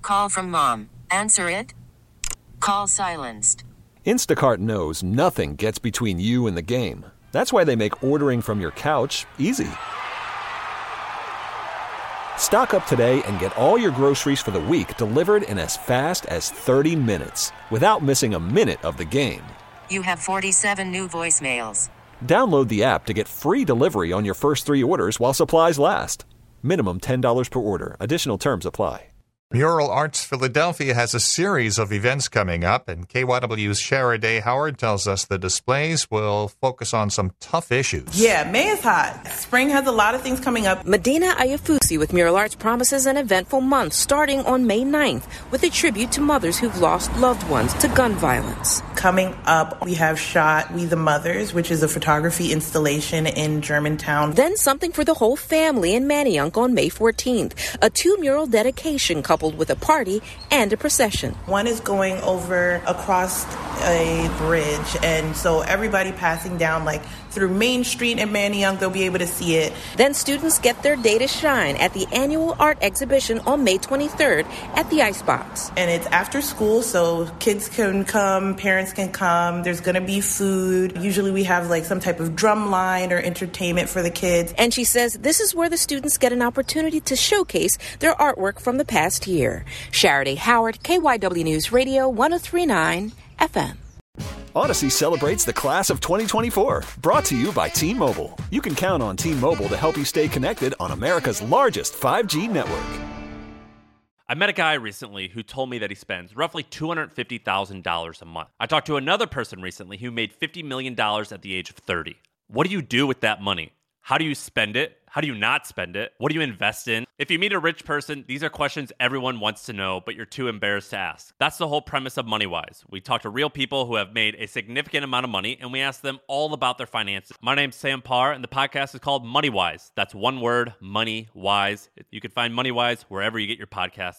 Call from mom. Answer it. Call silenced. Instacart knows nothing gets between you and the game. That's why they make ordering from your couch easy. Stock up today and get all your groceries for the week delivered in as fast as 30 minutes without missing a minute of the game. You have 47 new voicemails. Download the app to get free delivery on your first 3 orders while supplies last. Minimum $10 per order. Additional terms apply. Mural Arts Philadelphia has a series of events coming up, and KYW's Shara Howard tells us the displays will focus on some tough issues. Yeah, May is hot. Spring has a lot of things coming up. Medina Ayafusi with Mural Arts promises an eventful month starting on May 9th with a tribute to mothers who've lost loved ones to gun violence. Coming up, we have Shot We the Mothers, which is a photography installation in Germantown. Then something for the whole family in Manayunk on May 14th, a 2-mural dedication coupled with a party and a procession. One is going over across a bridge, and so everybody passing down like through Main Street in Manayunk, they'll be able to see it. Then students get their day to shine at the annual art exhibition on May 23rd at the Icebox. And it's after school, so kids can come, parents can come. There's going to be food. Usually we have like some type of drum line or entertainment for the kids. And she says this is where the students get an opportunity to showcase their artwork from the past year. Shara Howard, KYW News Radio 103.9 FM. Odyssey celebrates the class of 2024. Brought to you by T-Mobile. You can count on T-Mobile to help you stay connected on America's largest 5G network. I met a guy recently who told me that he spends roughly $250,000 a month. I talked to another person recently who made $50 million at the age of 30. What do you do with that money? How do you spend it? How do you not spend it? What do you invest in? If you meet a rich person, these are questions everyone wants to know, but you're too embarrassed to ask. That's the whole premise of MoneyWise. We talk to real people who have made a significant amount of money, and we ask them all about their finances. My name's Sam Parr, and the podcast is called MoneyWise. That's one word, MoneyWise. You can find MoneyWise wherever you get your podcasts.